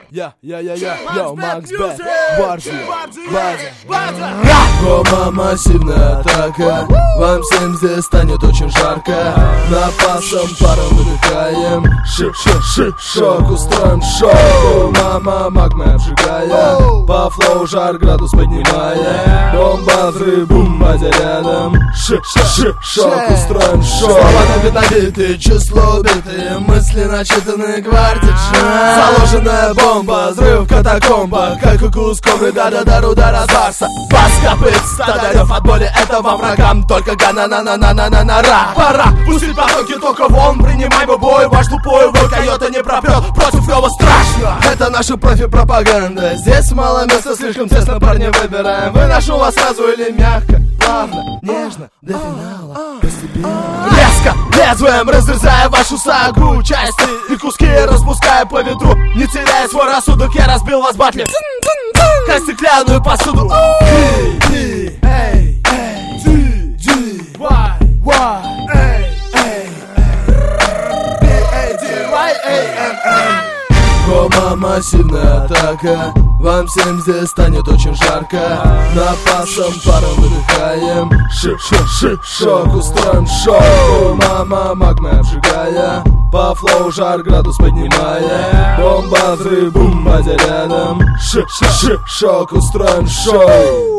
Йо, Макс Бэт, Баржи, База. Рома, массивная атака. Вам всем здесь станет очень жарко. Напасом паром выдыхаем. Шок, устроим шоу. Мама, магма обжигая. По флоу жар, градус поднимая. Бомба, взрыв, бум, база рядом. Шок, устроим шоу. Слова набитые, число убитые. Мысли начитаны, гвардия. Заложенная бомба, взрыв в катакомбах. Как укус кобры, да-да-да, удар от Барса. Бас копытца, дарев от боли, это вам врагам. Только гана-на-на-на-на-на-на-ра. Пора пустить потоки, только вон. Принимай бой, ваш тупой вой. Койота не пропрет, против него страшно. Это наша профи-пропаганда. Здесь мало места, слишком тесно, парни, выбираем. Выношу вас сразу или мягко, плавно, нежно, до финала, постепенно. Резко, лезвием разрезая вашу сагу. Части и куски распуская по ветру. Не теряя свой рассудок, я разбил вас батли как стеклянную посуду. Рома, массивная атака. Вам всем здесь станет очень жарко. Напасом паром выдыхаем. Шок, устроим шоу. Мама, магма обжигая. По флоу жар, градус поднимая. Бомба, взрыв, бум, база рядом. Шок, устроим шоу.